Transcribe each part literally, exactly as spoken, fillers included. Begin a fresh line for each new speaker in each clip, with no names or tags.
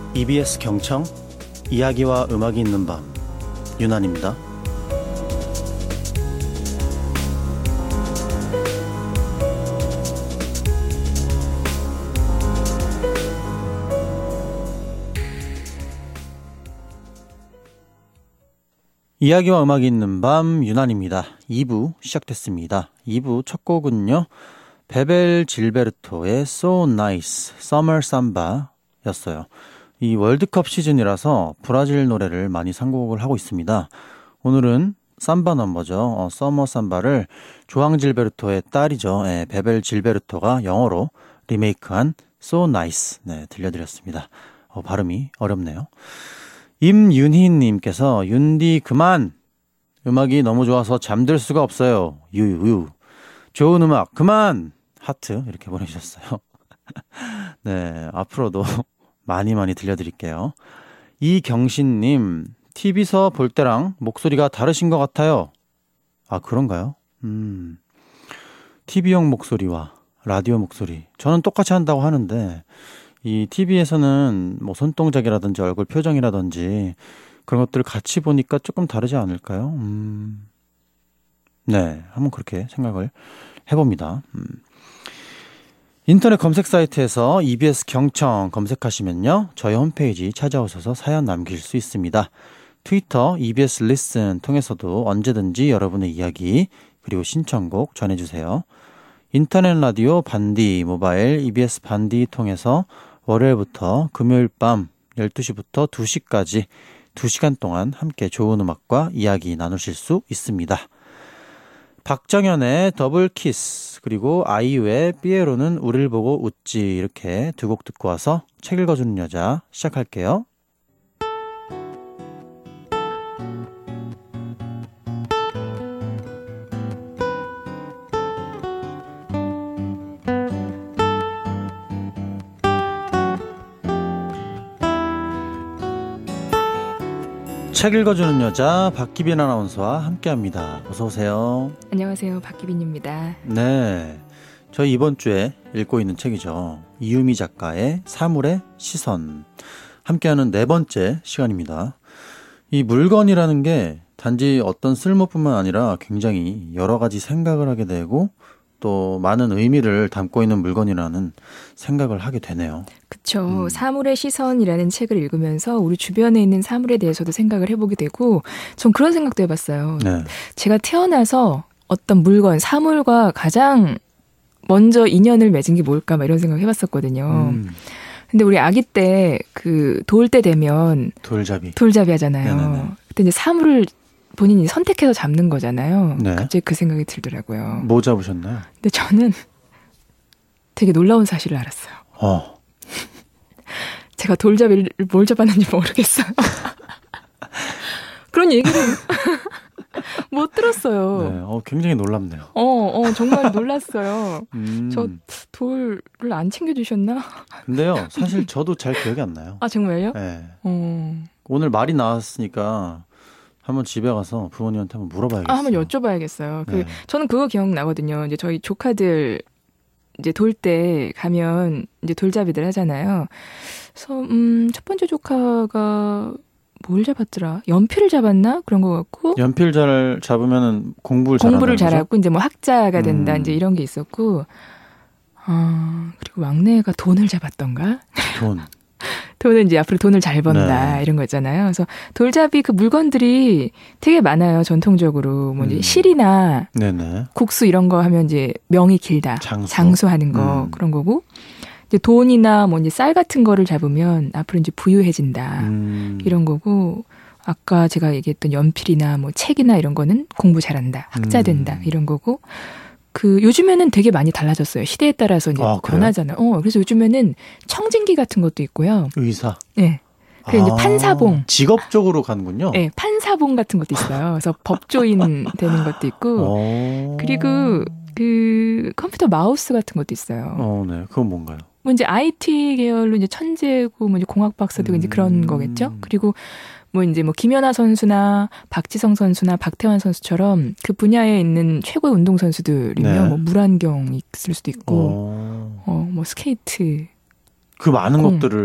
이비에스 경청 이야기와 음악이 있는 밤 윤한입니다. 이야기와 음악이 있는 밤 윤한입니다. 이 부 시작됐습니다. 이 부 첫 곡은요, 베벨 질베르토의 So Nice Summer Samba 였어요. 이 월드컵 시즌이라서 브라질 노래를 많이 선곡을 하고 있습니다. 오늘은 삼바 넘버죠. 어, 서머 삼바를 조앙 질베르토의 딸이죠. 예, 베벨 질베르토가 영어로 리메이크한 So Nice 네, 들려드렸습니다. 어, 발음이 어렵네요. 임윤희님께서 윤디 그만! 음악이 너무 좋아서 잠들 수가 없어요. 유유. 좋은 음악 그만! 하트 이렇게 보내주셨어요. 네, 앞으로도 많이 많이 들려드릴게요. 이경신님, 티비서 볼 때랑 목소리가 다르신 것 같아요. 아, 그런가요? 음, 티비용 목소리와 라디오 목소리. 저는 똑같이 한다고 하는데, 이 티비에서는 뭐 손동작이라든지 얼굴 표정이라든지 그런 것들을 같이 보니까 조금 다르지 않을까요? 음, 네, 한번 그렇게 생각을 해봅니다. 음. 인터넷 검색 사이트에서 이비에스 경청 검색하시면요, 저희 홈페이지 찾아오셔서 사연 남길 수 있습니다. 트위터 이비에스 리슨 통해서도 언제든지 여러분의 이야기 그리고 신청곡 전해주세요. 인터넷 라디오 반디 모바일 이비에스 반디 통해서 월요일부터 금요일 밤 열두 시부터 두 시까지 두 시간 동안 함께 좋은 음악과 이야기 나누실 수 있습니다. 박정현의 더블 키스 그리고 아이유의 삐에로는 우릴 보고 웃지 이렇게 두 곡 듣고 와서 책 읽어주는 여자 시작할게요. 책 읽어주는 여자 박기빈 아나운서와 함께합니다. 어서 오세요.
안녕하세요. 박기빈입니다.
네, 저희 이번 주에 읽고 있는 책이죠. 이유미 작가의 사물의 시선. 함께하는 네 번째 시간입니다. 이 물건이라는 게 단지 어떤 쓸모뿐만 아니라 굉장히 여러 가지 생각을 하게 되고 또 많은 의미를 담고 있는 물건이라는 생각을 하게 되네요.
그렇죠.
음.
사물의 시선이라는 책을 읽으면서 우리 주변에 있는 사물에 대해서도 생각을 해보게 되고 전 그런 생각도 해봤어요.
네.
제가 태어나서 어떤 물건, 사물과 가장 먼저 인연을 맺은 게 뭘까 막 이런 생각 해봤었거든요. 음. 근데 우리 아기 때 그 돌 때 되면
돌잡이
돌잡이 하잖아요.
네네네.
그때 이제 사물을 본인이 선택해서 잡는 거잖아요.
네.
갑자기 그 생각이 들더라고요.
뭐 잡으셨나요?
근데 저는 되게 놀라운 사실을 알았어요.
어.
제가 돌잡이를 뭘 잡았는지 모르겠어요. 그런 얘기를 못 들었어요.
네, 어, 굉장히 놀랍네요.
어, 어, 정말 놀랐어요.
음.
저 돌을 안 챙겨주셨나?
근데요, 사실 저도 잘 기억이 안 나요.
아, 정말요?
네.
어.
오늘 말이 나왔으니까 한번 집에 가서 부모님한테 한번 물어봐야겠어요.
아, 한번 여쭤봐야겠어요. 그,
네.
저는 그거 기억나거든요. 이제 저희 조카들 이제 돌 때 가면 이제 돌잡이들 하잖아요. 그래서 음, 첫 번째 조카가 뭘 잡았더라? 연필을 잡았나? 그런 것 같고.
연필 잘 잡으면 공부를 잘한다.
공부를 잘하고 이제 뭐 학자가 된다.
음.
이제 이런 게 있었고. 아, 그리고 막내가 돈을 잡았던가?
돈.
돈은 이제 앞으로 돈을 잘 번다.
네.
이런 거 있잖아요. 그래서 돌잡이 그 물건들이 되게 많아요. 전통적으로. 뭐 이제
음.
실이나
네네.
국수 이런 거 하면 이제 명이 길다.
장수.
장수하는 거.
음.
그런 거고. 이제 돈이나 뭐 이제 쌀 같은 거를 잡으면 앞으로 이제 부유해진다.
음.
이런 거고. 아까 제가 얘기했던 연필이나 뭐 책이나 이런 거는 공부 잘한다. 학자 된다.
음.
이런 거고. 그 요즘에는 되게 많이 달라졌어요. 시대에 따라서 이제
아,
변하잖아요. 어, 그래서 요즘에는 청진기 같은 것도 있고요.
의사.
네. 그리고 이제
아,
판사봉.
직업적으로 가는군요.
네, 판사봉 같은 것도 있어요. 그래서 법조인 되는 것도 있고.
오.
그리고 그 컴퓨터 마우스 같은 것도 있어요.
어, 네. 그건 뭔가요?
뭐 이제 아이티 계열로 이제 천재고 뭐 이제 공학 박사되고 음. 이제 그런 거겠죠. 그리고 뭐 이제 뭐 김연아 선수나 박지성 선수나 박태환 선수처럼 그 분야에 있는 최고의 운동 선수들이면
네.
뭐 물안경 있을 수도 있고,
어,
어, 뭐 스케이트.
그 많은
공.
것들을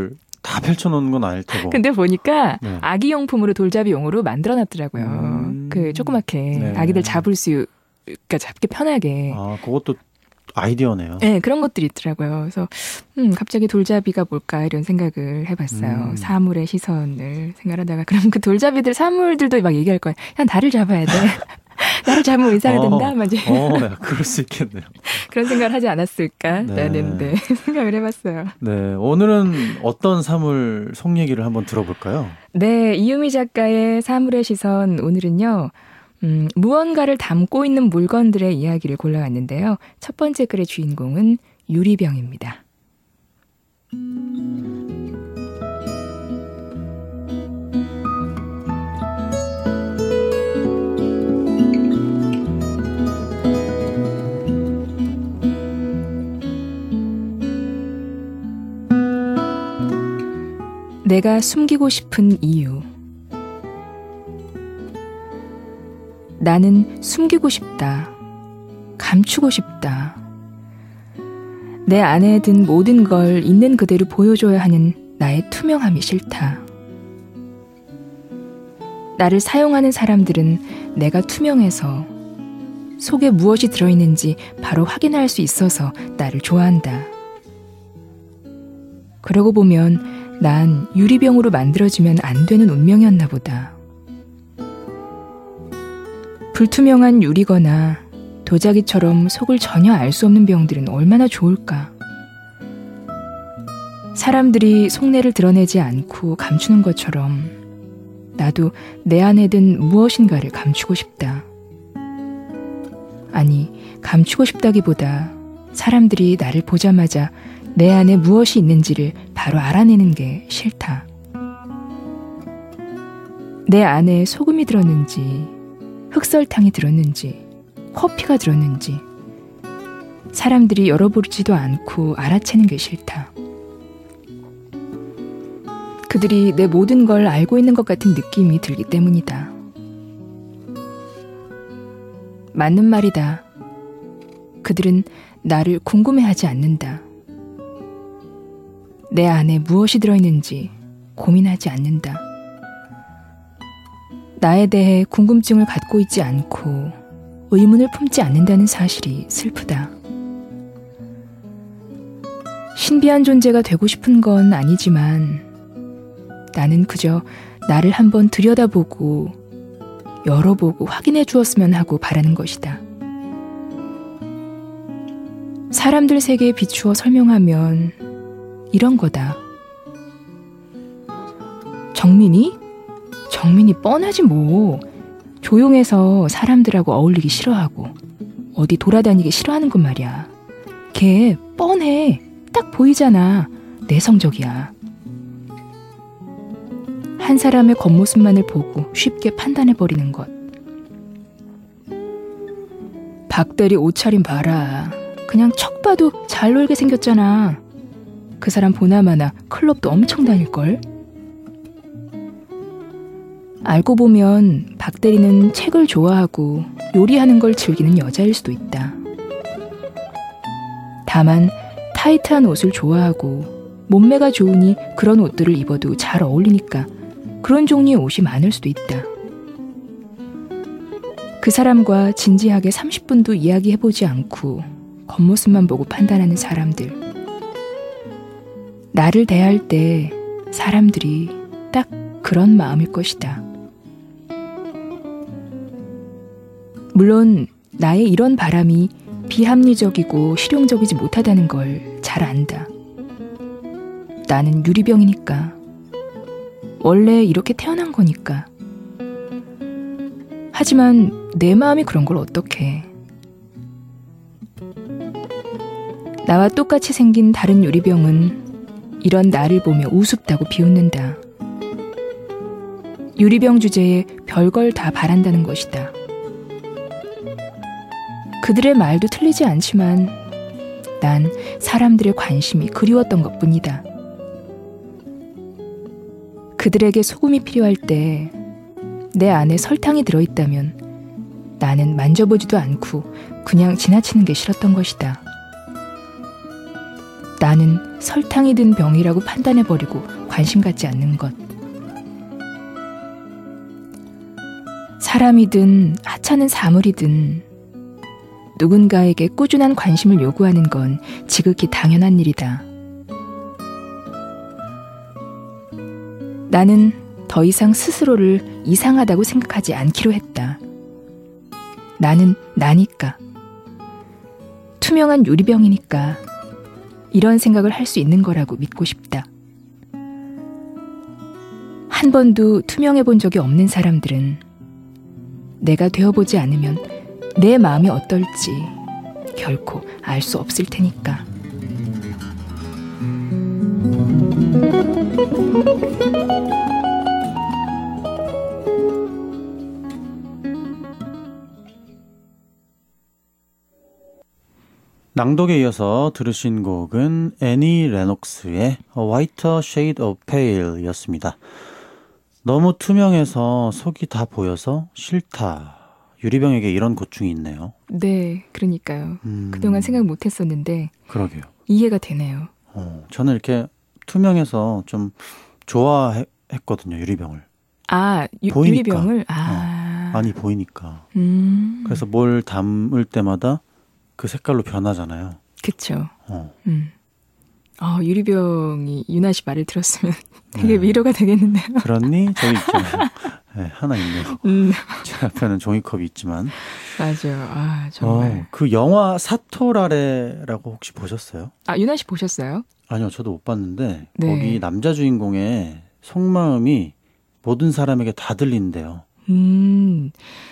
다 펼쳐놓는 건 아닐 테고.
근데 보니까
네.
아기용품으로 돌잡이용으로 만들어놨더라고요.
음.
그 조그맣게
네.
아기들 잡을 수, 그러니까 잡기 편하게.
아, 그것도 아이디어네요.
네, 그런 것들이 있더라고요. 그래서 음, 갑자기 돌잡이가 뭘까 이런 생각을 해봤어요.
음.
사물의 시선을 생각하다가 그럼 그 돌잡이들 사물들도 막 얘기할 거예요. 야, 나를 잡아야 돼. 나를 잡으면 의사가 된다. 막 이제
어, 야, 그럴 수 있겠네요.
그런 생각을 하지 않았을까라는
네.
네, 생각을 해봤어요.
네, 오늘은 어떤 사물 속 얘기를 한번 들어볼까요?
네, 이유미 작가의 사물의 시선 오늘은요. 음, 무언가를 담고 있는 물건들의 이야기를 골라왔는데요. 첫 번째 글의 주인공은 유리병입니다. 내가 숨기고 싶은 이유. 나는 숨기고 싶다. 감추고 싶다. 내 안에 든 모든 걸 있는 그대로 보여줘야 하는 나의 투명함이 싫다. 나를 사용하는 사람들은 내가 투명해서 속에 무엇이 들어있는지 바로 확인할 수 있어서 나를 좋아한다. 그러고 보면 난 유리병으로 만들어지면 안 되는 운명이었나 보다. 불투명한 유리거나 도자기처럼 속을 전혀 알 수 없는 병들은 얼마나 좋을까. 사람들이 속내를 드러내지 않고 감추는 것처럼 나도 내 안에 든 무엇인가를 감추고 싶다. 아니, 감추고 싶다기보다 사람들이 나를 보자마자 내 안에 무엇이 있는지를 바로 알아내는 게 싫다. 내 안에 소금이 들었는지 흑설탕이 들었는지 커피가 들었는지 사람들이 열어보지도 않고 알아채는 게 싫다. 그들이 내 모든 걸 알고 있는 것 같은 느낌이 들기 때문이다. 맞는 말이다. 그들은 나를 궁금해하지 않는다. 내 안에 무엇이 들어있는지 고민하지 않는다. 나에 대해 궁금증을 갖고 있지 않고 의문을 품지 않는다는 사실이 슬프다. 신비한 존재가 되고 싶은 건 아니지만 나는 그저 나를 한번 들여다보고 열어보고 확인해 주었으면 하고 바라는 것이다. 사람들 세계에 비추어 설명하면 이런 거다. 정민이? 정민이 뻔하지 뭐. 조용해서 사람들하고 어울리기 싫어하고 어디 돌아다니기 싫어하는 건 말이야. 걔 뻔해. 딱 보이잖아. 내성적이야. 한 사람의 겉모습만을 보고 쉽게 판단해버리는 것. 박대리 옷차림 봐라. 그냥 척 봐도 잘 놀게 생겼잖아. 그 사람 보나마나 클럽도 엄청 다닐걸? 알고 보면 박대리는 책을 좋아하고 요리하는 걸 즐기는 여자일 수도 있다. 다만 타이트한 옷을 좋아하고 몸매가 좋으니 그런 옷들을 입어도 잘 어울리니까 그런 종류의 옷이 많을 수도 있다. 그 사람과 진지하게 삼십 분도 이야기해보지 않고 겉모습만 보고 판단하는 사람들. 나를 대할 때 사람들이 딱 그런 마음일 것이다. 물론 나의 이런 바람이 비합리적이고 실용적이지 못하다는 걸 잘 안다. 나는 유리병이니까. 원래 이렇게 태어난 거니까. 하지만 내 마음이 그런 걸 어떡해. 나와 똑같이 생긴 다른 유리병은 이런 나를 보며 우습다고 비웃는다. 유리병 주제에 별걸 다 바란다는 것이다. 그들의 말도 틀리지 않지만 난 사람들의 관심이 그리웠던 것뿐이다. 그들에게 소금이 필요할 때 내 안에 설탕이 들어있다면 나는 만져보지도 않고 그냥 지나치는 게 싫었던 것이다. 나는 설탕이 든 병이라고 판단해버리고 관심 갖지 않는 것. 사람이든 하찮은 사물이든 누군가에게 꾸준한 관심을 요구하는 건 지극히 당연한 일이다. 나는 더 이상 스스로를 이상하다고 생각하지 않기로 했다. 나는 나니까. 투명한 유리병이니까 이런 생각을 할 수 있는 거라고 믿고 싶다. 한 번도 투명해 본 적이 없는 사람들은 내가 되어보지 않으면 내 마음이 어떨지 결코 알 수 없을 테니까.
낭독에 이어서 들으신 곡은 애니 레녹스의 A Whiter Shade of Pale 였습니다. 너무 투명해서 속이 다 보여서 싫다. 유리병에게 이런 고충이 있네요.
네, 그러니까요.
음,
그동안 생각 못했었는데
그러게요.
이해가 되네요.
어, 저는 이렇게 투명해서 좀 좋아했거든요. 유리병을.
아, 유,
보이니까.
유리병을? 아.
어, 많이 보이니까.
음.
그래서 뭘 담을 때마다 그 색깔로 변하잖아요.
그쵸.
어.
음. 아, 유리병이 유나 씨 말을 들었으면 되게
네.
위로가 되겠는데요.
그렇니? 저기 있잖아요. 네, 하나 있네요.
음.
제 앞에는 종이컵이 있지만.
맞아요. 아, 정말.
어, 그 영화 사토라레라고 혹시 보셨어요?
아, 유나 씨 보셨어요?
아니요, 저도 못 봤는데
네.
거기 남자 주인공의 속마음이 모든 사람에게 다 들린대요.
음,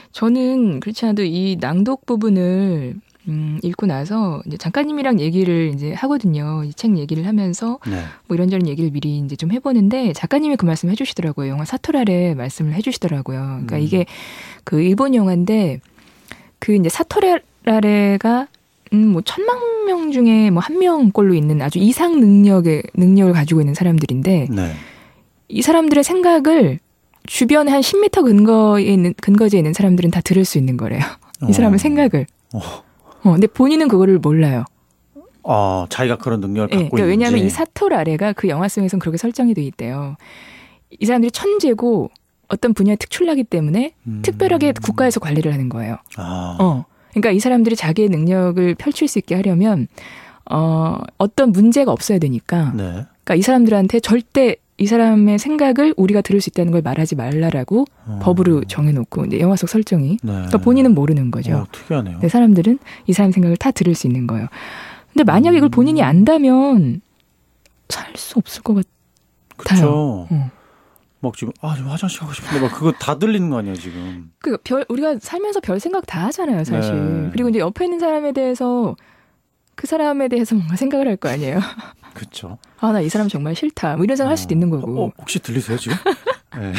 저는 그렇지 않아도 이 낭독 부분을 음, 읽고 나서 이제 작가님이랑 얘기를 이제 하거든요. 이 책 얘기를 하면서
네.
뭐 이런저런 얘기를 미리 이제 좀 해보는데 작가님이 그 말씀 해주시더라고요. 영화 사토라레 말씀을 해주시더라고요. 그러니까
음.
이게 그 일본 영화인데 그 이제 사토라레가 음, 뭐 천만 명 중에 뭐 한 명꼴로 있는 아주 이상 능력의 능력을 가지고 있는 사람들인데
네.
이 사람들의 생각을 주변에 한 십 미터 근거에 있는 근거지에 있는 사람들은 다 들을 수 있는 거래요. 이
어.
사람의 생각을.
어.
어, 근데 본인은 그거를 몰라요.
아, 자기가 그런 능력을
네,
갖고
그러니까
있는지.
왜냐하면 이 사토라레가 그 영화 속에서는 그렇게 설정이 돼 있대요. 이 사람들이 천재고 어떤 분야에 특출나기 때문에
음.
특별하게 국가에서 관리를 하는 거예요.
아.
어, 그러니까 이 사람들이 자기의 능력을 펼칠 수 있게 하려면 어, 어떤 문제가 없어야 되니까.
네.
그러니까 이 사람들한테 절대 이 사람의 생각을 우리가 들을 수 있다는 걸 말하지 말라라고
어.
법으로 정해놓고 이제 영화 속 설정이.
네.
그러니까 본인은 모르는 거죠.
어, 특이하네요.
근데 사람들은 이 사람 생각을 다 들을 수 있는 거예요. 근데 만약에 이걸 본인이 안다면 살 수 없을 것 같아요.
그렇죠.
어.
막 지금 아, 좀 화장실 가고 싶은데 막 그거 다 들리는 거 아니에요, 지금.
그 별 우리가 살면서 별 생각 다 하잖아요, 사실.
네.
그리고 이제 옆에 있는 사람에 대해서 그 사람에 대해서 뭔가 생각을 할 거 아니에요.
그렇죠.
아, 나 이 사람 정말 싫다. 뭐 이런 생각 할 수도 있는 거고.
어, 혹시 들리세요, 지금? 네.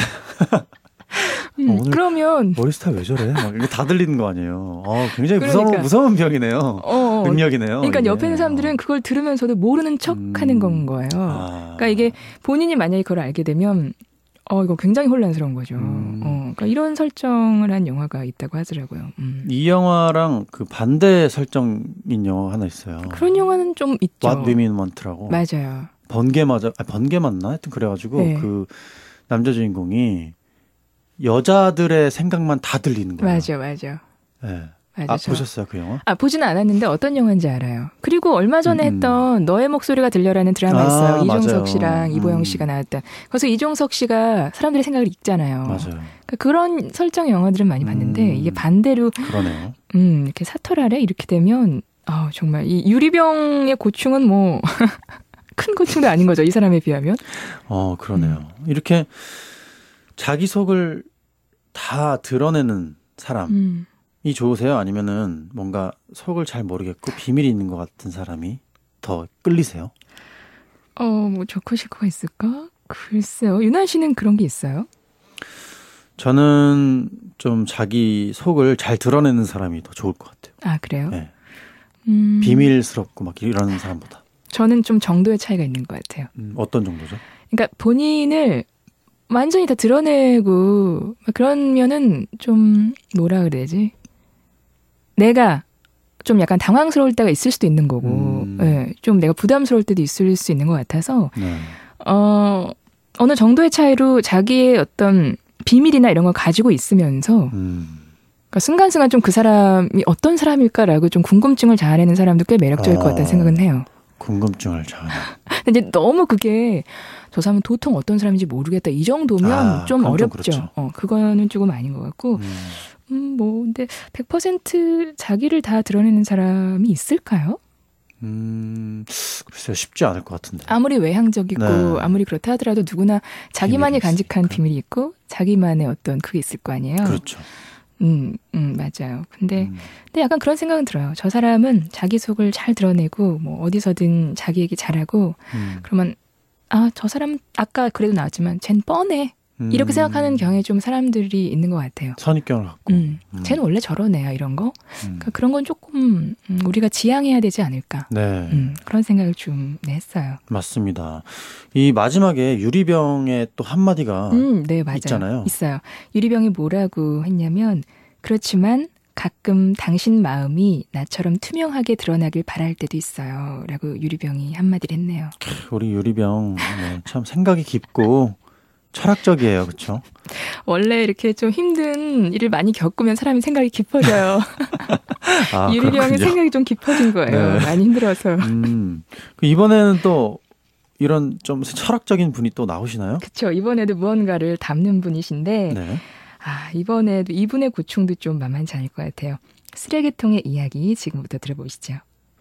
음,
어, 오늘
그러면
머리 스타일 왜 저래? 막 이게 다 들리는 거 아니에요. 어, 굉장히
그러니까.
무서운 무서운 병이네요.
어,
능력이네요.
그러니까
이게.
옆에 있는 사람들은 그걸 들으면서도 모르는 척
음.
하는 건 거예요.
아.
그러니까 이게 본인이 만약에 그걸 알게 되면 어, 이거 굉장히 혼란스러운 거죠.
음.
어, 그러니까 이런 설정을 한 영화가 있다고 하더라고요. 음.
이 영화랑 그 반대 설정인 영화 하나 있어요.
그런 영화는 좀 있죠.
What Women Want라고.
맞아요.
번개 맞아, 아, 번개 맞나? 하여튼 그래가지고
네.
그 남자 주인공이 여자들의 생각만 다 들리는 거예요.
맞아, 맞아.
네.
맞아.
아,
저-
보셨어요 그 영화?
아, 보지는 않았는데 어떤 영화인지 알아요. 그리고 얼마 전에
음, 음.
했던 너의 목소리가 들려라는 드라마
아,
있어요. 이종석
맞아요.
씨랑 이보영
음.
씨가 나왔던. 그래서 이종석 씨가 사람들의 생각을 읽잖아요.
맞아요.
그러니까 그런 설정의 영화들은 많이 봤는데
음.
이게 반대로
그러네요.
음, 이렇게 사토라래 이렇게 되면 아, 정말 이 유리병의 고충은 뭐 큰 고충도 아닌 거죠. 이 사람에 비하면.
어, 그러네요. 이렇게 자기 속을 다 드러내는 사람이
음.
좋으세요? 아니면은 뭔가 속을 잘 모르겠고 비밀이 있는 것 같은 사람이 더 끌리세요?
어, 뭐 좋고 싫고가 있을까? 글쎄요. 유나 씨는 그런 게 있어요?
저는 좀 자기 속을 잘 드러내는 사람이 더 좋을 것 같아요.
아, 그래요?
네.
음,
비밀스럽고 막 이러는 사람보다.
저는 좀 정도의 차이가 있는 것 같아요.
음, 어떤 정도죠?
그러니까 본인을 완전히 다 드러내고 그러면은 좀 뭐라 그래야지? 내가 좀 약간 당황스러울 때가 있을 수도 있는 거고,
음.
예, 좀 내가 부담스러울 때도 있을 수 있는 것 같아서
네.
어 어느 정도의 차이로 자기의 어떤 비밀이나 이런 걸 가지고 있으면서
음.
그러니까 순간순간 좀 그 사람이 어떤 사람일까라고 좀 궁금증을 자아내는 사람도 꽤 매력적일
어,
것 같다는 생각은 해요.
궁금증을 자아내.
근데 이제 너무 그게 저 사람은 도통 어떤 사람인지 모르겠다 이 정도면
아,
좀
그건 좀
어렵죠.
그렇죠.
어, 그거는 조금 아닌 것 같고
음.
음, 뭐 근데 백 퍼센트 자기를 다 드러내는 사람이 있을까요?
음, 글쎄요, 쉽지 않을 것 같은데.
아무리 외향적이고
네.
아무리 그렇다 하더라도 누구나 자기만이
비밀이
간직한
있으니까.
비밀이 있고 자기만의 어떤 그게 있을 거 아니에요.
그렇죠.
음, 음, 맞아요. 근데,
음.
근데 약간 그런 생각은 들어요. 저 사람은 자기 속을 잘 드러내고, 뭐, 어디서든 자기 얘기 잘하고,
음.
그러면, 아, 저 사람, 아까 그래도 나왔지만, 쟨 뻔해. 이렇게
음.
생각하는 경향이 좀 사람들이 있는 것 같아요.
선입견을 갖고.
음,
음.
쟤는 원래 저러네요, 이런 거.
음.
그러니까 그런 건 조금, 음, 우리가 지양해야 되지 않을까.
네.
음, 그런 생각을 좀 네, 했어요.
맞습니다. 이 마지막에 유리병의 또 한마디가
음, 네, 맞아요.
있잖아요.
있어요. 유리병이 뭐라고 했냐면, 그렇지만 가끔 당신 마음이 나처럼 투명하게 드러나길 바랄 때도 있어요. 라고 유리병이 한마디를 했네요.
우리 유리병 네, 참 생각이 깊고 철학적이에요. 그렇죠?
원래 이렇게 좀 힘든 일을 많이 겪으면 사람이 생각이 깊어져요.
아,
유리병의
그렇군요.
생각이 좀 깊어진 거예요.
네.
많이 힘들어서.
음, 그 이번에는 또 이런 좀 철학적인 분이 또 나오시나요?
그렇죠. 이번에도 무언가를 담는 분이신데
네.
아, 이번에도 이분의 고충도 좀 만만치 않을 것 같아요. 쓰레기통의 이야기 지금부터 들어보시죠.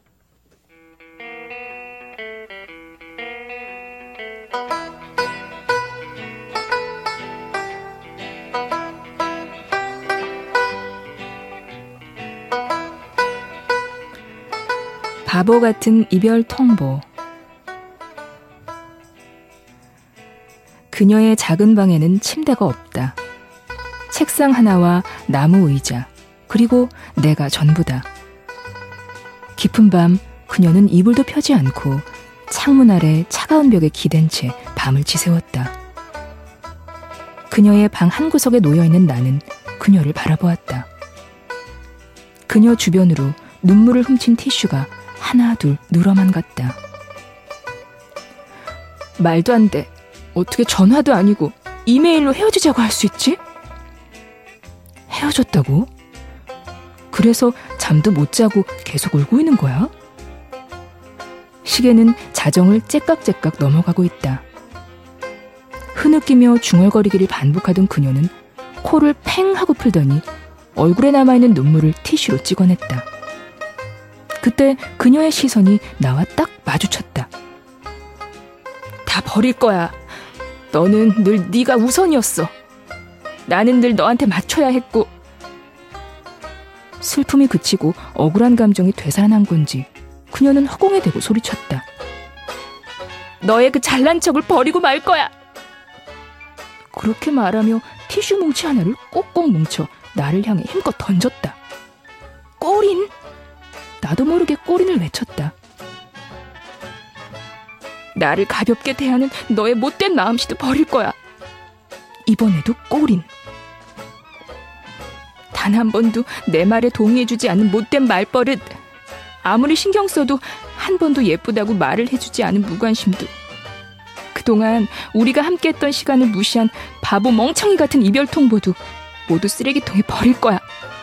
바보 같은 이별 통보. 그녀의 작은 방에는 침대가 없다. 책상 하나와 나무 의자, 그리고 내가 전부다. 깊은 밤 그녀는 이불도 펴지 않고 창문 아래 차가운 벽에 기댄 채 밤을 지새웠다. 그녀의 방 한 구석에 놓여있는 나는 그녀를 바라보았다. 그녀 주변으로 눈물을 훔친 티슈가 하나 둘 늘어만 갔다. 말도 안 돼. 어떻게 전화도 아니고 이메일로 헤어지자고 할 수 있지? 헤어졌다고? 그래서 잠도 못 자고 계속 울고 있는 거야? 시계는 자정을 째깍째깍 넘어가고 있다. 흐느끼며 중얼거리기를 반복하던 그녀는 코를 팽 하고 풀더니 얼굴에 남아있는 눈물을 티슈로 찍어냈다. 그때 그녀의 시선이 나와 딱 마주쳤다. 다 버릴 거야. 너는 늘 네가 우선이었어. 나는 늘 너한테 맞춰야 했고. 슬픔이 그치고 억울한 감정이 되살아난 건지 그녀는 허공에 대고 소리쳤다. 너의 그 잘난 척을 버리고 말 거야. 그렇게 말하며 티슈 뭉치 하나를 꼭꼭 뭉쳐 나를 향해 힘껏 던졌다. 꼬린? 나도 모르게 꼬린을 외쳤다. 나를 가볍게 대하는 너의 못된 마음씨도 버릴 거야. 이번에도 꼬린. 단 한 번도 내 말에 동의해주지 않은 못된 말버릇. 아무리 신경 써도 한 번도 예쁘다고 말을 해주지 않은 무관심도. 그동안 우리가 함께했던 시간을 무시한 바보 멍청이 같은 이별 통보도 모두 쓰레기통에 버릴 거야.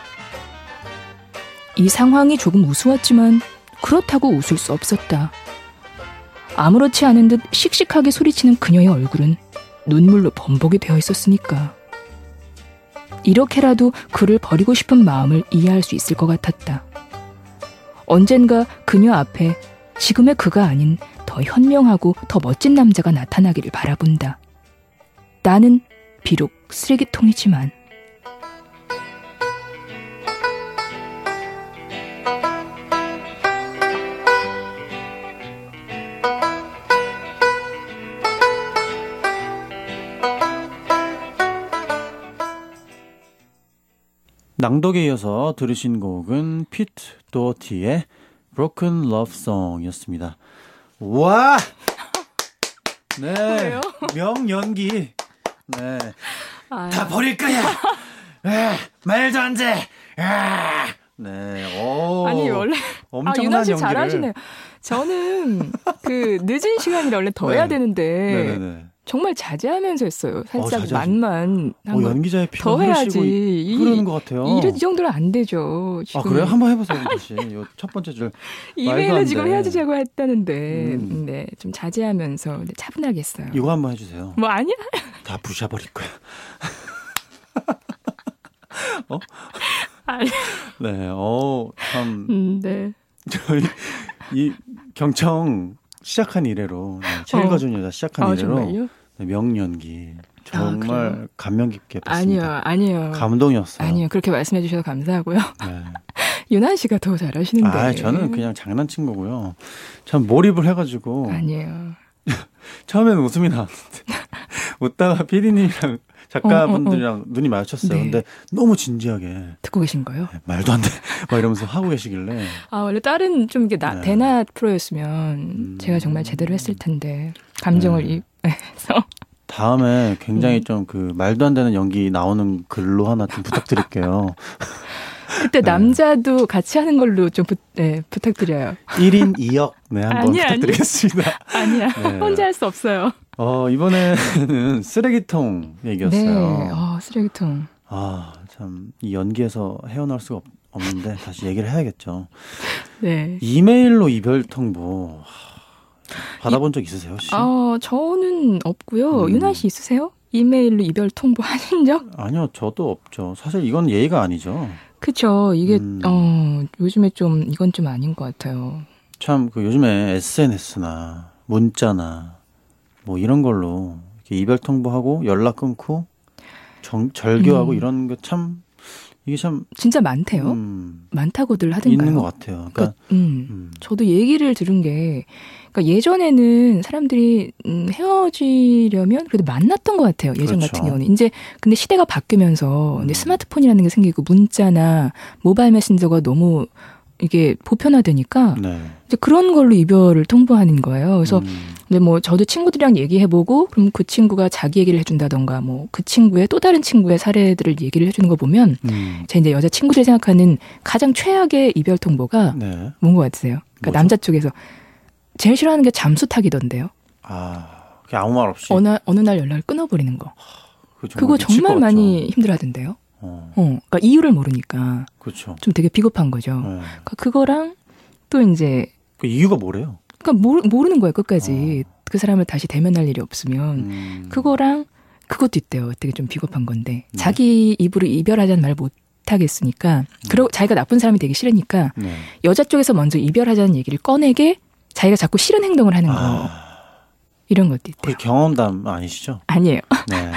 이 상황이 조금 우스웠지만 그렇다고 웃을 수 없었다. 아무렇지 않은 듯 씩씩하게 소리치는 그녀의 얼굴은 눈물로 범벅이 배어 있었으니까. 이렇게라도 그를 버리고 싶은 마음을 이해할 수 있을 것 같았다. 언젠가 그녀 앞에 지금의 그가 아닌 더 현명하고 더 멋진 남자가 나타나기를 바라본다. 나는 비록 쓰레기통이지만.
낭독에 이어서 들으신 곡은 피트 도어티의 Broken Love Song이었습니다. 와! 네,
뭐예요?
명연기. 네,
아유.
다 버릴 거야. 에, 말도 안 돼. 아, 네, 오,
아니 원래
엄청난
아, 유나 씨
연기를.
잘하시네요. 저는 그 늦은 시간이라 원래 더
네.
해야 되는데
네네네.
정말 자제하면서 했어요. 살짝
어, 자제하시-
맛만
어,
한번
연기자의 피가
더
흐르시고
해야지. 이-
흐르는 것 같아요.
이, 이 정도는 안 되죠. 지금
아 그래요? 한번 해보세요 다시. 이첫 번째 줄. 말도
이메일을
안
지금
돼.
헤어지자고 했다는데
음.
네, 좀 자제하면서 네, 차분하게 했어요.
이거 한번 해주세요.
뭐 아니야?
다 부셔버릴 거야. 어?
아니.
네, 어, 참,
음, 네.
저희, 이, 경청 시작한 이래로, 네, 책
어.
읽어준 여자 시작한
아,
이래로,
정말요?
네, 명연기. 정말
그래요?
감명 깊게
아니요,
봤습니다.
아니요.
감동이었어요.
아니요, 그렇게 말씀해 주셔서 감사하고요.
네.
유난 씨가 더 잘하시는데.
아, 저는 그냥 장난친 거고요. 참 몰입을 해가지고,
아니에요.
처음에는 웃음이 나왔는데, 웃다가 피디님이랑 작가분들이랑
어, 어, 어.
눈이 마주쳤어요.
네.
근데 너무 진지하게,
듣고 계신 거예요?
네, 말도 안 돼. 막 이러면서 하고 계시길래,
아, 원래 다른 좀 이게 나,
네.
대낮 프로였으면
음.
제가 정말 제대로 했을 텐데 감정을
네.
입해서
다음에 굉장히
음.
좀 그 말도 안 되는 연기 나오는 글로 하나 좀 부탁드릴게요.
그때
네.
남자도 같이 하는 걸로 좀 부, 네, 부탁드려요.
일 인 이 역 네, 한번
아니, 아니.
부탁드리겠습니다.
아니야,
네.
혼자 할 수 없어요.
어, 이번에는 쓰레기통 얘기였어요.
네, 어, 쓰레기통.
아, 참, 이 연기에서 헤어나올 수가 없, 없는데 다시 얘기를 해야겠죠.
네.
이메일로 이별 통보 하, 받아본 적 있으세요, 혹시?
어, 저는 없고요.
음.
유나 씨 있으세요? 이메일로 이별 통보 하신 적?
아니요, 저도 없죠. 사실 이건 예의가 아니죠.
그쵸. 이게,
음.
어, 요즘에 좀, 이건 좀 아닌 것 같아요.
참, 그 요즘에 에스엔에스나 문자나 뭐 이런 걸로 이렇게 이별 통보하고 연락 끊고 정, 절교하고
음.
이런 거 참, 이게 참,
진짜 많대요.
음,
많다고들 하던가요?
있는 것 같아요. 그러니까,
그러니까, 음.
음,
저도 얘기를 들은 게, 그러니까 예전에는 사람들이 음, 헤어지려면 그래도 만났던 것 같아요. 예전
그렇죠.
같은 경우는. 이제 근데 시대가 바뀌면서
음.
이제 스마트폰이라는 게 생기고 문자나 모바일 메신저가 너무 이게 보편화되니까
네.
이제 그런 걸로 이별을 통보하는 거예요. 그래서
음,
근데 뭐 저도 친구들이랑 얘기해보고 그럼 그 친구가 자기 얘기를 해준다던가 뭐 그 친구의 또 다른 친구의 사례들을 얘기를 해주는 거 보면
음,
제 이제 여자 친구들이 생각하는 가장 최악의 이별 통보가
네.
뭔 것 같으세요? 그러니까
뭐죠?
남자 쪽에서 제일 싫어하는 게 잠수 타기던데요.
아, 그냥 아무 말 없이.
어느 어느 날 연락을 끊어버리는 거.
그거 정말
그거
미칠
정말
것
많이
같죠.
힘들어하던데요.
어,
어, 그러니까 이유를 모르니까
그렇죠.
좀 되게 비겁한 거죠.
네.
그러니까 그거랑 또 이제
그 이유가 뭐래요?
그러니까 모르, 모르는 거예요 끝까지.
어.
그 사람을 다시 대면할 일이 없으면
음,
그거랑 그것도 있대요. 되게 좀 비겁한 건데
네.
자기 입으로 이별하자는 말을 못 하겠으니까 그리고 자기가 나쁜 사람이 되기 싫으니까
네.
여자 쪽에서 먼저 이별하자는 얘기를 꺼내게 자기가 자꾸 싫은 행동을 하는 거
아,
이런 것도 있대요.
혹시 경험담 아니시죠?
아니에요.
네.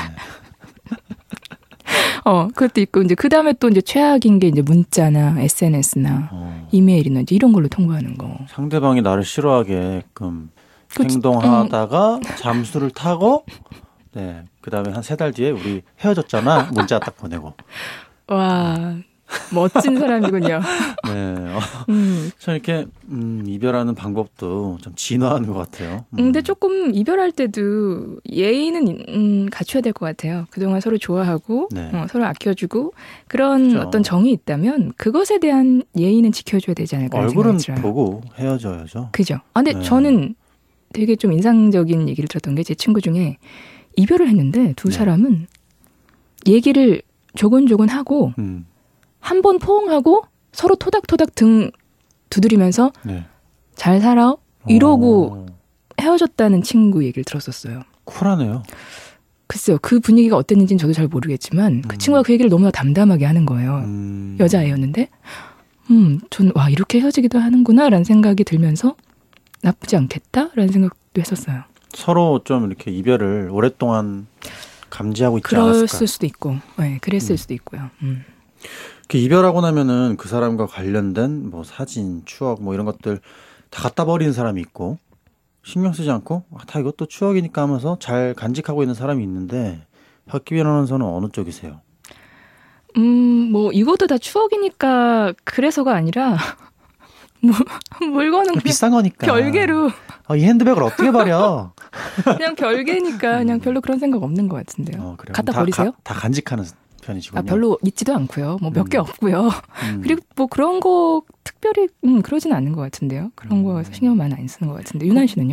어 그것도 있고 이제 그 다음에 또 이제 최악인 게 이제 문자나 에스엔에스나
어,
이메일이나 이제 이런 걸로 통보하는 거.
상대방이 나를 싫어하게끔
그치.
행동하다가 잠수를 타고 네. 그다음에 한 세 달 뒤에 우리 헤어졌잖아. 문자 딱 보내고.
와 멋진 사람이군요.
네. 어,
음.
참 이렇게 음, 이별하는 방법도 좀 진화하는 것 같아요. 음.
근데 조금 이별할 때도 예의는 음, 갖춰야 될 것 같아요. 그동안 서로 좋아하고
네.
어, 서로 아껴주고 그런
그렇죠.
어떤 정이 있다면 그것에 대한 예의는 지켜줘야 되지 않을까 하는
얼굴은
생각이 들어요.
보고 헤어져야죠.
그죠. 아, 근데
네.
저는 되게 좀 인상적인 얘기를 들었던 게 제 친구 중에 이별을 했는데 두
네.
사람은 얘기를 조곤조곤 하고
음.
한 번 포옹하고 서로 토닥토닥 등 두드리면서
네.
잘 살아 이러고
어,
헤어졌다는 친구 얘기를 들었었어요.
쿨하네요.
글쎄요. 그 분위기가 어땠는지는 저도 잘 모르겠지만 그
음.
친구가 그 얘기를 너무나 담담하게 하는 거예요.
음.
여자애였는데 음, 전 와 이렇게 헤어지기도 하는구나라는 생각이 들면서 나쁘지 않겠다라는 생각도 했었어요.
서로 좀 이렇게 이별을 오랫동안 감지하고 있지 않았을까.
그랬을 수도 있고, 네, 그랬을
음.
수도 있고요. 음.
그 이별하고 나면은 그 사람과 관련된 뭐 사진, 추억 뭐 이런 것들 다 갖다 버리는 사람이 있고 신경 쓰지 않고 아, 다 이것도 추억이니까 하면서 잘 간직하고 있는 사람이 있는데 박기빈 아나운서는 어느 쪽이세요?
음, 뭐 이것도 다 추억이니까 그래서가 아니라 뭐, 물건은 그냥
비싼 거니까.
별개로
아, 이 핸드백을 어떻게 버려?
그냥 별개니까 그냥 별로 그런 생각 없는 것 같은데요.
어, 그래요.
갖다
다,
버리세요?
가, 다 간직하는 편이시군요.
아, 별로 있지도 않고요. 뭐 몇 개
음.
없고요.
음.
그리고 뭐 그런 거 특별히 음, 그러진 않는 것 같은데요. 그런
음.
거 신경 많이 안 쓰는 것 같은데. 유난 씨는요?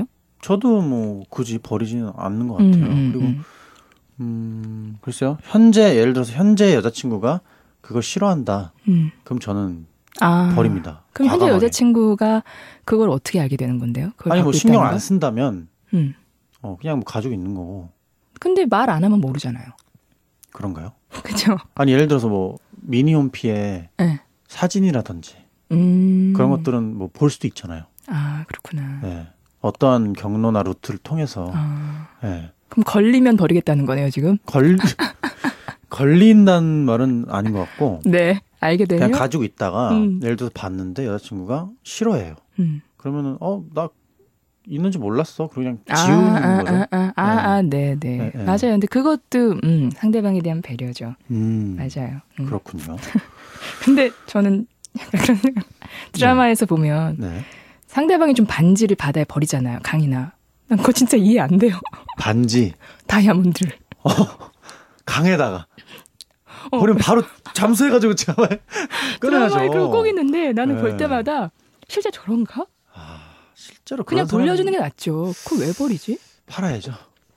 저도 뭐 굳이 버리지는 않는 것 같아요.
음, 음,
그리고
음.
음, 글쎄요. 현재 예를 들어서 현재 여자친구가 그걸 싫어한다.
음.
그럼 저는
아,
버립니다.
그럼 현재
과감하게.
여자친구가 그걸 어떻게 알게 되는 건데요? 그걸
아니 뭐
갖고
신경
있다는
안
걸?
쓴다면
음.
어, 그냥 뭐 가지고 있는 거고.
근데 말 안 하면 모르잖아요.
그런가요?
그죠?
아니 예를 들어서 뭐 미니홈피에
네.
사진이라든지
음.
그런 것들은 뭐 볼 수도 있잖아요.
아, 그렇구나.
네. 어떠한 경로나 루트를 통해서
아.
네.
그럼 걸리면 버리겠다는 거네요, 지금?
걸 걸린다는 말은 아닌 것 같고
네. 알게 되면.
그냥 가지고 있다가
음.
예를 들어서 봤는데 여자친구가 싫어해요.
음.
그러면은 어 나 있는지 몰랐어. 그냥
아,
지우는
아,
거죠.
아, 아, 아, 아, 네, 네.
네, 네.
맞아요. 근데 그것도 음, 상대방에 대한 배려죠.
음,
맞아요. 음.
그렇군요.
근데 저는 약간 그런 생각, 드라마에서 보면
네.
상대방이 좀 반지를 바다에 버리잖아요. 강이나. 난 그거 진짜 이해 안 돼요.
반지
다이아몬드를.
어, 강에다가
어.
버리면 바로 잠수해가지고 제발 꺼내야죠.
드라마에 그거 꼭 있는데 나는
네.
볼 때마다 실제 저런가?
아, 실제로
그냥
그런
돌려주는
사람이
게 낫죠. 그걸 왜 버리지?
팔아야죠.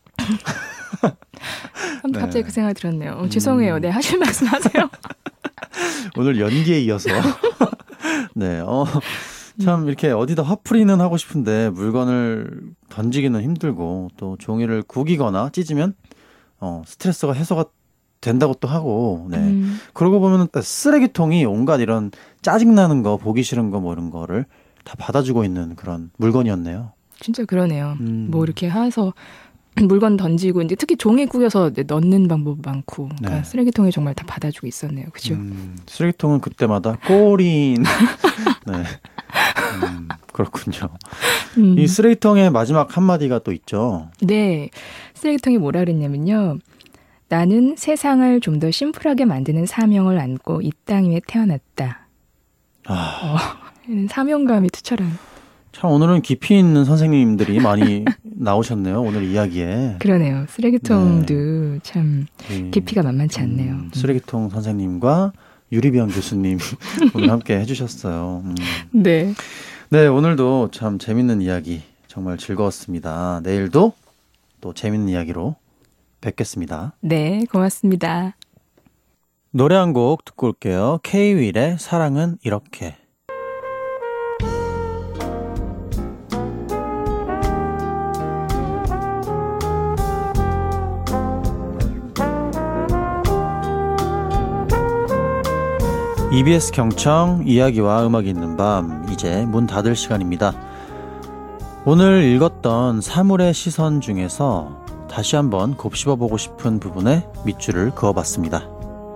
네. 갑자기 그 생각이 들었네요. 어,
음.
죄송해요. 네, 하실 말씀 하세요.
오늘 연기에 이어서 네, 어, 참 이렇게 어디다 화풀이는 하고 싶은데 물건을 던지기는 힘들고 또 종이를 구기거나 찢으면 어, 스트레스가 해소가 된다고 또 하고 네.
음.
그러고 보면 쓰레기통이 온갖 이런 짜증나는 거 보기 싫은 거 뭐 이런 거를 다 받아주고 있는 그런 물건이었네요.
진짜 그러네요.
음.
뭐 이렇게 해서 물건 던지고 이제 특히 종이 꾸겨서 넣는 방법 많고 그러니까
네.
쓰레기통에 정말 다 받아주고 있었네요. 그죠?
음, 쓰레기통은 그때마다 꼬린 네. 음, 그렇군요.
음.
이 쓰레기통의 마지막 한마디가 또 있죠.
네. 쓰레기통이 뭐라 그랬냐면요. 나는 세상을 좀 더 심플하게 만드는 사명을 안고 이 땅 위에 태어났다.
아,
어, 사명감이 투철한.
참 오늘은 깊이 있는 선생님들이 많이 나오셨네요. 오늘 이야기에.
그러네요. 쓰레기통도 참
이,
깊이가 만만치 않네요.
음, 쓰레기통 선생님과 유리병 교수님 오늘 함께 해주셨어요. 음.
네.
네, 오늘도 참 재밌는 이야기 정말 즐거웠습니다. 내일도 또 재밌는 이야기로 뵙겠습니다.
네, 고맙습니다.
노래 한 곡 듣고 올게요. K-윌의 사랑은 이렇게. 이비에스 경청 이야기와 음악이 있는 밤 이제 문 닫을 시간입니다. 오늘 읽었던 사물의 시선 중에서 다시 한번 곱씹어보고 싶은 부분에 밑줄을 그어봤습니다.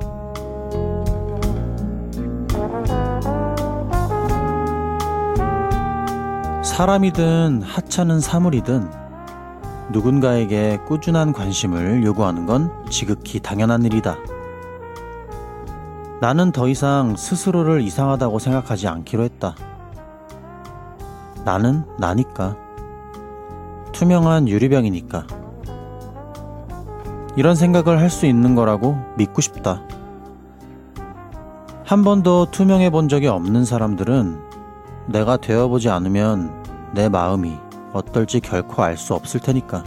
사람이든 하찮은 사물이든 누군가에게 꾸준한 관심을 요구하는 건 지극히 당연한 일이다. 나는 더 이상 스스로를 이상하다고 생각하지 않기로 했다. 나는 나니까. 투명한 유리병이니까. 이런 생각을 할 수 있는 거라고 믿고 싶다. 한 번도 투명해 본 적이 없는 사람들은 내가 되어보지 않으면 내 마음이 어떨지 결코 알 수 없을 테니까.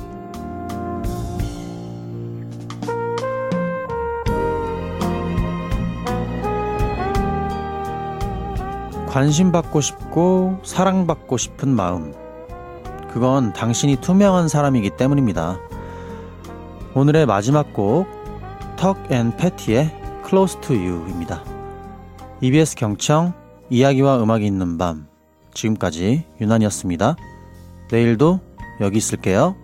관심받고 싶고 사랑받고 싶은 마음, 그건 당신이 투명한 사람이기 때문입니다. 오늘의 마지막 곡 턱 앤 패티의 Close to You입니다. 이비에스 경청 이야기와 음악이 있는 밤, 지금까지 유난이었습니다. 내일도 여기 있을게요.